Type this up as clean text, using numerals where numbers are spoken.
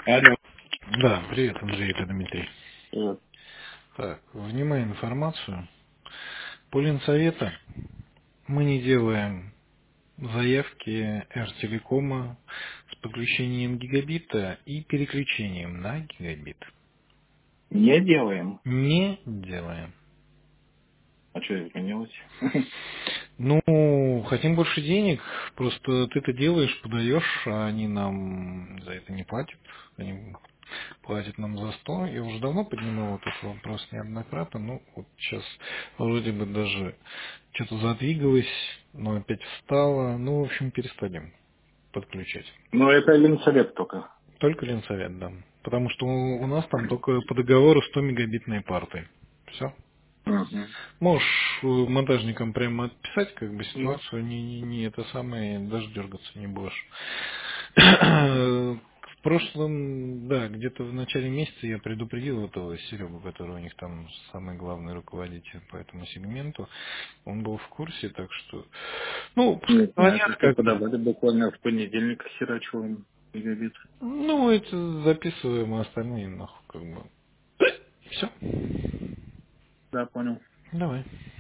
Алло. Да, привет, Андрей, это Дмитрий. Вот. Так, внимаю информацию. По Ленсовета мы не делаем заявки R-телекома с подключением гигабита и переключением на гигабит. Не делаем. Не делаем. А что изменилось? Ну, хотим больше денег, просто ты это делаешь, подаешь, а они нам за это не платят. Они платят нам за 100. Я уже давно поднимал этот вопрос неоднократно, ну вот сейчас вроде бы даже что-то задвигалось, но опять встало. Ну, в общем, перестали подключать. Ну, это Ленсовет только. Только Ленсовет, да. Потому что у нас там только по договору 100 мегабитные парты. Все. Мгм. Можешь монтажникам прямо отписать, как бы Ну, ситуацию, не это самое, даже дергаться не будешь. В прошлом, да, где-то в начале месяца я предупредил этого Серегу, который у них там самый главный руководитель по этому сегменту. Он был в курсе, так что, ну, пускай нет, нет, звонят это как бы. подавали буквально в понедельник херачиваем гигабит. Ну, это записываем, а остальные нахуй как бы. Все. Да, понял. Давай.